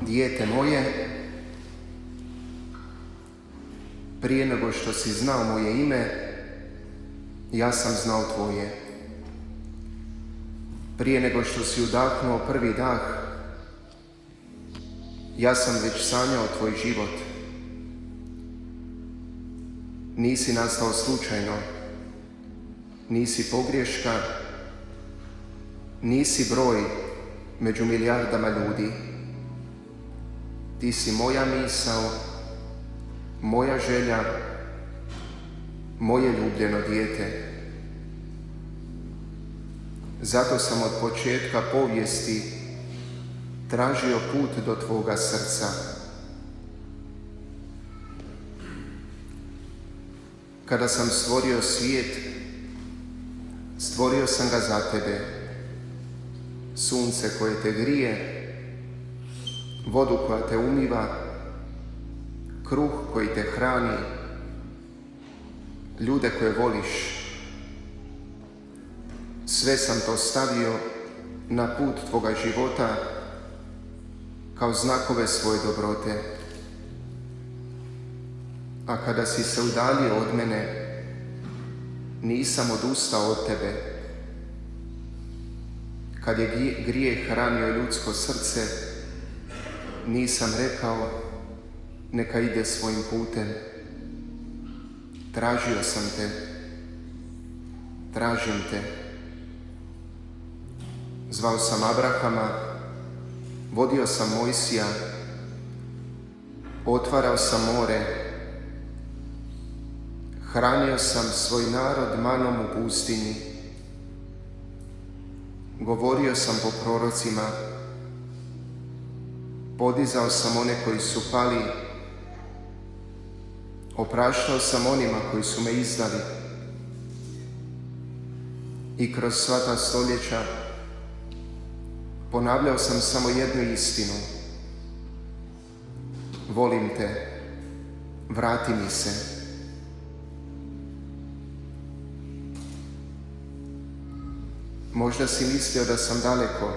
dijete moje, prije nego što si znao moje ime, ja sam znao tvoje. Prije nego što si udahnuo prvi dah, ja sam već sanjao tvoj život. Nisi nastao slučajno, nisi pogreška, nisi broj među milijardama ljudi. Ti si moja misao, moja želja, moje ljubljeno dijete. Zato sam od početka povijesti tražio put do tvoga srca. Kada sam stvorio svijet, stvorio sam ga za tebe. Sunce koje te grije, vodu koja te umiva, kruh koji te hrani, ljude koje voliš. Sve sam to stavio na put tvoga života kao znakove svoje dobrote. A kada si se udaljio od mene, nisam odustao od tebe. Kad je grijeh hranio ljudsko srce, nisam rekao neka ide svojim putem. Tražio sam te, tražim te. Zvao sam Abrahama, vodio sam Mojsija, otvarao sam more, hranio sam svoj narod manom u pustinji, govorio sam po prorocima, podizao sam one koji su pali, opraštao sam onima koji su me izdali. I kroz sva ta stoljeća ponavljao sam samo jednu istinu. Volim te, vrati mi se. Možda si mislio da sam daleko,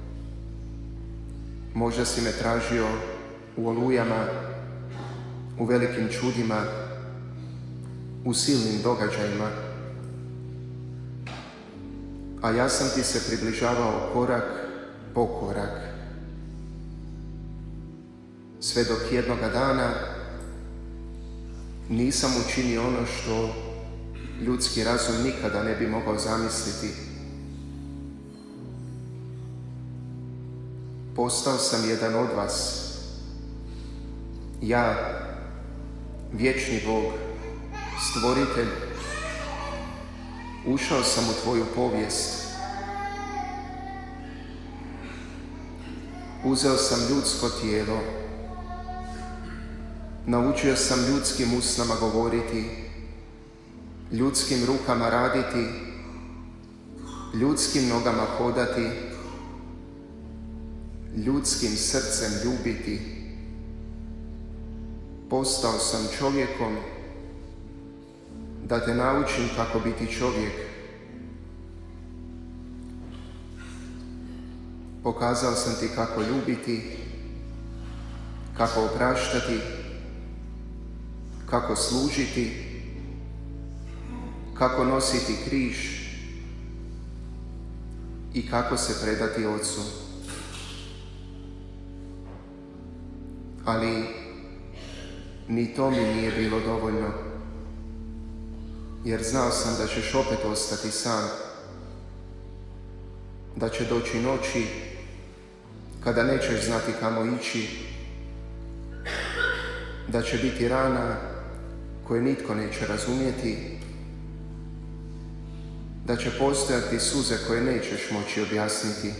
možda si me tražio u olujama, u velikim čudima, u silnim događajima. A ja sam ti se približavao korak po korak. Sve dok jednoga dana nisam učinio ono što ljudski razum nikada ne bi mogao zamisliti. Postao sam jedan od vas. Ja, vječni Bog, stvoritelj, ušao sam u tvoju povijest. Uzeo sam ljudsko tijelo, naučio sam ljudskim usnama govoriti, ljudskim rukama raditi, ljudskim nogama hodati, ljudskim srcem ljubiti. Postao sam čovjekom da te naučim kako biti čovjek. Pokazao sam ti kako ljubiti, kako opraštati, kako služiti, kako nositi križ i kako se predati Ocu. Ali ni to mi nije bilo dovoljno, jer znao sam da ćeš opet ostati sam, da će doći noći kada nećeš znati kamo ići, da će biti rana koje nitko neće razumjeti, da će postojati suze koje nećeš moći objasniti.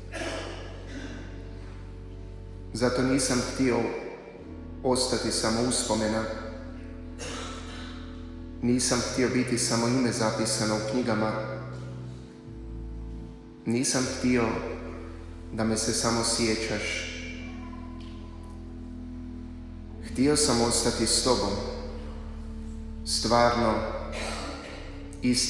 Zato nisam htio ostati samo uspomena, nisam htio biti samo ime zapisano u knjigama, nisam htio da me se samo sjećaš. Htio sam ostati s tobom, stvarno,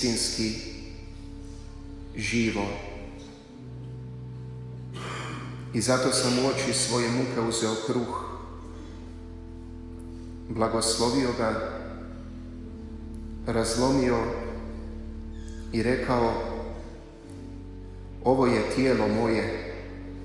istinski, živo. I zato sam u oči svoje muke uzeo kruh, blagoslovio ga, razlomio i rekao: ovo je tijelo moje.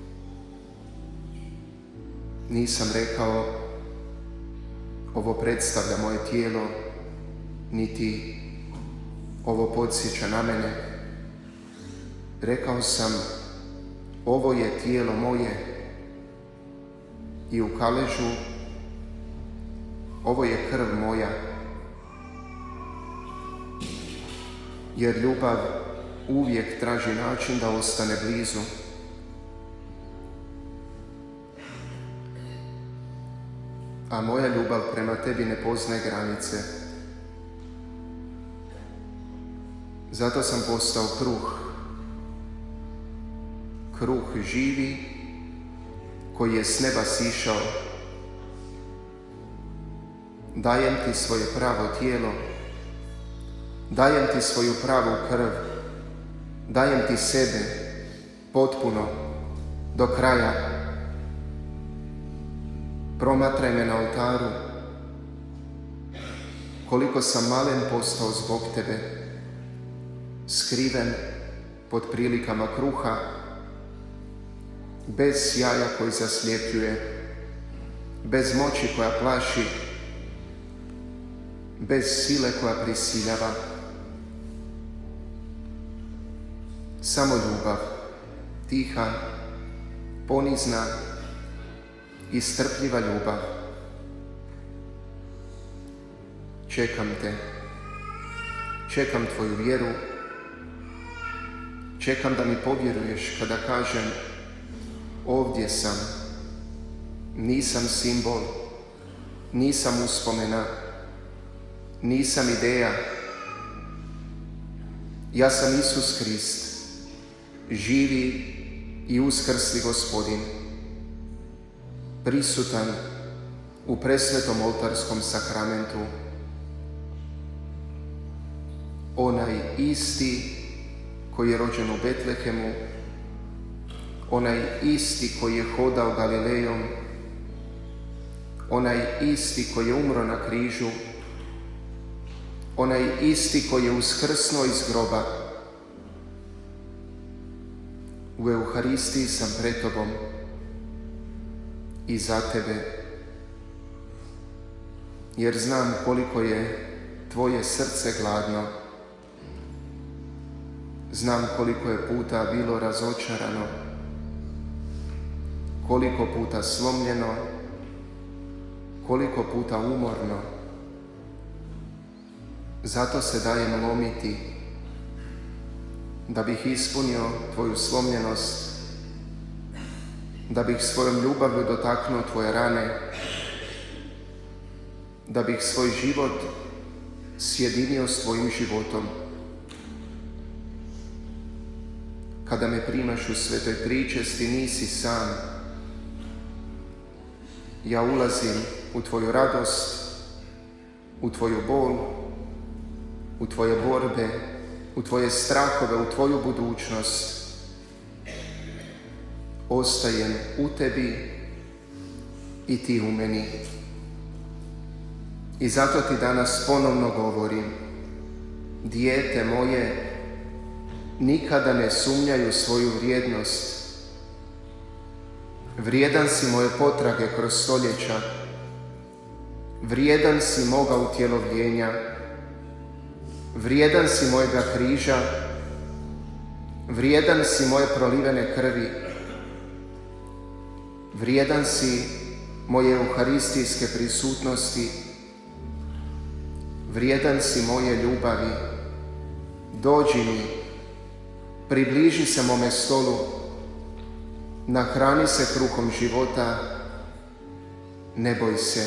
Nisam rekao: ovo predstavlja moje tijelo, niti ovo podsjeća na mene. Rekao sam: ovo je tijelo moje. I u kaležu: ovo je krv moja. Jer ljubav uvijek traži način da ostane blizu. A moja ljubav prema tebi ne poznaje granice. Zato sam postao kruh živi koji je s neba sišao. Dajem ti svoje pravo tijelo, dajem ti svoju pravu krv, dajem ti sebe potpuno, do kraja. Promatraj me na oltaru, koliko sam malen postao zbog tebe, skriven pod prilikama kruha, bez sjaja koji zasljepljuje, bez moći koja plaši, bez sile koja prisiljava. Samo ljubav, tiha, ponizna i strpljiva ljubav. Čekam te, čekam tvoju vjeru, čekam da mi povjeruješ kada kažem: ovdje sam. Nisam simbol, nisam uspomena, nisam ideja. Ja sam Isus Krist, živi i uskrsli Gospodin, prisutan u presvetom oltarskom sakramentu. Onaj isti koji je rođen u Betlehemu, onaj isti koji je hodao Galilejom, onaj isti koji je umro na križu, onaj isti koji je uskrsnuo iz groba. U Euharistiji sam pred tobom i za tebe, jer znam koliko je tvoje srce gladno. Znam koliko je puta bilo razočarano, koliko puta slomljeno, koliko puta umorno. Zato se dajem lomiti, da bih ispunio tvoju slomljenost, da bih svojom ljubavlju dotaknuo tvoje rane, da bih svoj život sjedinio s tvojim životom. Kada me primaš u svetoj pričesti, nisi sam. Ja ulazim u tvoju radost, u tvoju bol, u tvoje borbe, u tvoje strahove, u tvoju budućnost. Ostajem u tebi i ti u meni. I zato ti danas ponovno govorim: dijete moje, nikada ne sumnjaj u svoju vrijednost. Vrijedan si moje potrage kroz stoljeća, vrijedan si moga utjelovljenja, vrijedan si mojega križa, vrijedan si moje prolivene krvi, vrijedan si moje euharistijske prisutnosti, vrijedan si moje ljubavi. Dođi mi, približi se mome stolu, nahrani se kruhom života, ne boj se.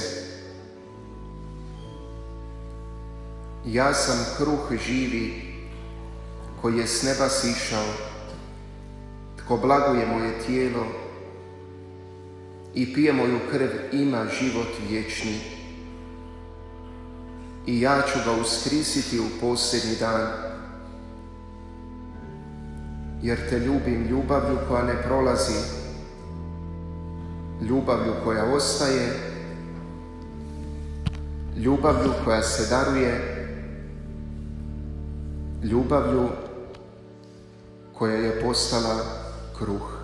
Ja sam kruh živi koji je s neba sišao, tko blaguje moje tijelo i pije moju krv ima život vječni. I ja ću ga uskrisiti u posljednji dan, jer te ljubim ljubavlju koja ne prolazi, ljubavlju koja ostaje, ljubavlju koja se daruje, ljubavlju koja je postala kruh.